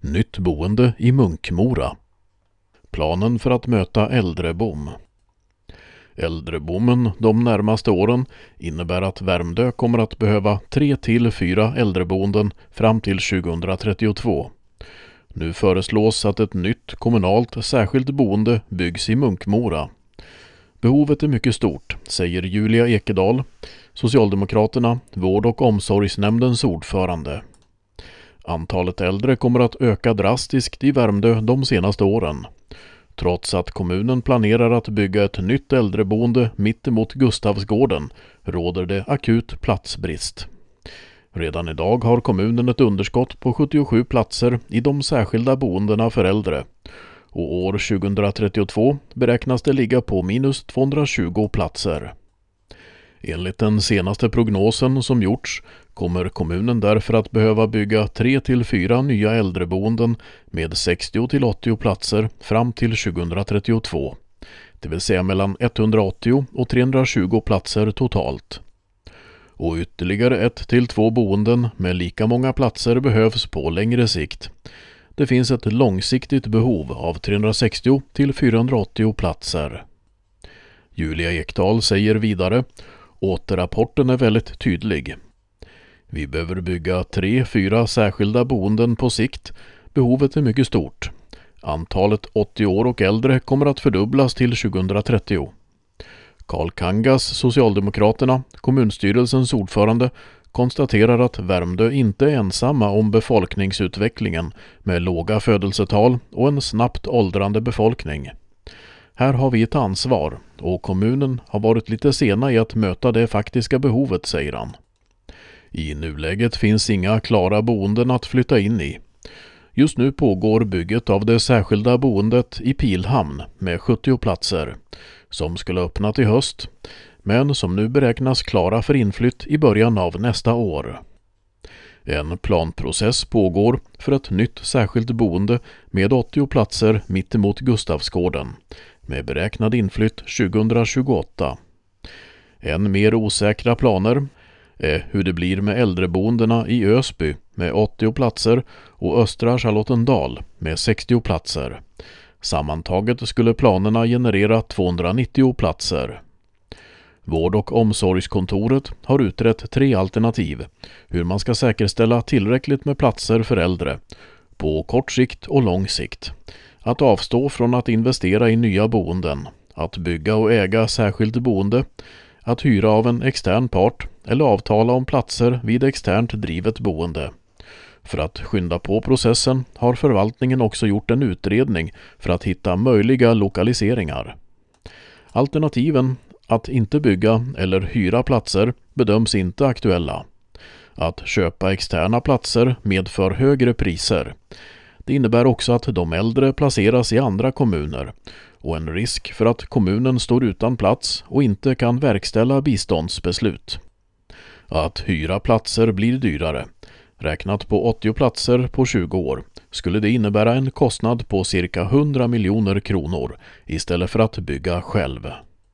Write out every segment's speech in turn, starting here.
Nytt boende i Munkmora. Planen för att möta äldreboom. Äldreboomen de närmaste åren innebär att Värmdö kommer att behöva 3-4 äldreboenden fram till 2032. Nu föreslås att ett nytt kommunalt särskilt boende byggs i Munkmora. Behovet är mycket stort, säger Julia Ekedal, Socialdemokraterna, vård- och omsorgsnämndens ordförande. Antalet äldre kommer att öka drastiskt i Värmdö de senaste åren. Trots att kommunen planerar att bygga ett nytt äldreboende mittemot Gustavsgården råder det akut platsbrist. Redan idag har kommunen ett underskott på 77 platser i de särskilda boendena för äldre. Och år 2032 beräknas det ligga på minus 220 platser. Enligt den senaste prognosen som gjorts kommer kommunen därför att behöva bygga 3-4 nya äldreboenden med 60-80 platser fram till 2032. Det vill säga mellan 180 och 320 platser totalt. Och ytterligare 1-2 boenden med lika många platser behövs på längre sikt. Det finns ett långsiktigt behov av 360-480 platser. Julia Ekdal säger vidare: återrapporten är väldigt tydlig. Vi behöver bygga 3-4 särskilda boenden på sikt. Behovet är mycket stort. Antalet 80 år och äldre kommer att fördubblas till 2030. Carl Kangas, Socialdemokraterna, kommunstyrelsens ordförande, konstaterar att Värmdö inte är ensamma om befolkningsutvecklingen med låga födelsetal och en snabbt åldrande befolkning. Här har vi ett ansvar och kommunen har varit lite sena i att möta det faktiska behovet, säger han. I nuläget finns inga klara boenden att flytta in i. Just nu pågår bygget av det särskilda boendet i Pilhamn med 70 platser som skulle öppna till höst, men som nu beräknas klara för inflytt i början av nästa år. En planprocess pågår för ett nytt särskilt boende med 80 platser mittemot Gustavsgården med beräknad inflytt 2028. Än mer osäkra planer är hur det blir med äldreboendena i Ösby med 80 platser och Östra Charlottendal med 60 platser. Sammantaget skulle planerna generera 290 platser. Vård- och omsorgskontoret har utrett 3 alternativ hur man ska säkerställa tillräckligt med platser för äldre på kort sikt och lång sikt. Att avstå från att investera i nya boenden, att bygga och äga särskilt boende, att hyra av en extern part eller avtala om platser vid externt drivet boende. För att skynda på processen har förvaltningen också gjort en utredning för att hitta möjliga lokaliseringar. Alternativen att inte bygga eller hyra platser bedöms inte aktuella. Att köpa externa platser medför högre priser. Det innebär också att de äldre placeras i andra kommuner och en risk för att kommunen står utan plats och inte kan verkställa biståndsbeslut. Att hyra platser blir dyrare. Räknat på 80 platser på 20 år skulle det innebära en kostnad på cirka 100 miljoner kronor istället för att bygga själv.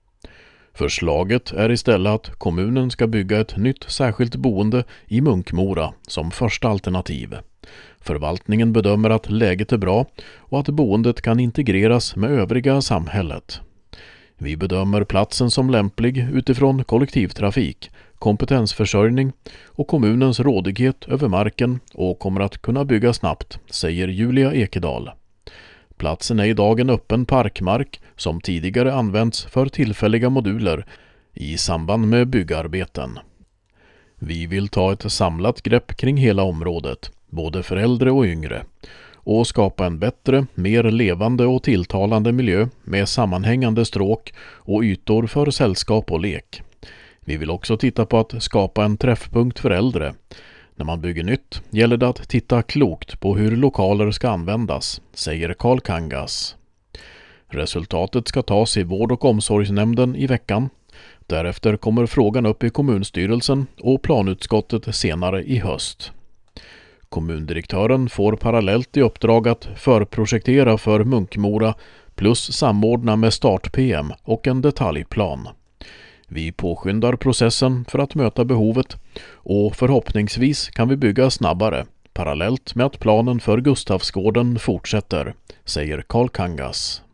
Förslaget är istället att kommunen ska bygga ett nytt särskilt boende i Munkmora som första alternativ. Förvaltningen bedömer att läget är bra och att boendet kan integreras med övriga samhället. Vi bedömer platsen som lämplig utifrån kollektivtrafik, kompetensförsörjning och kommunens rådighet över marken och kommer att kunna bygga snabbt, säger Julia Ekedal. Platsen är idag en öppen parkmark som tidigare använts för tillfälliga moduler i samband med byggarbeten. Vi vill ta ett samlat grepp kring hela området, både för äldre och yngre, och skapa en bättre, mer levande och tilltalande miljö med sammanhängande stråk och ytor för sällskap och lek. Vi vill också titta på att skapa en träffpunkt för äldre. När man bygger nytt gäller det att titta klokt på hur lokaler ska användas, säger Carl Kangas. Resultatet ska tas i vård- och omsorgsnämnden i veckan. Därefter kommer frågan upp i kommunstyrelsen och planutskottet senare i höst. Kommundirektören får parallellt i uppdrag att förprojektera för Munkmora plus samordna med start-PM och en detaljplan. Vi påskyndar processen för att möta behovet och förhoppningsvis kan vi bygga snabbare, parallellt med att planen för Gustavsgården fortsätter, säger Carl Kangas.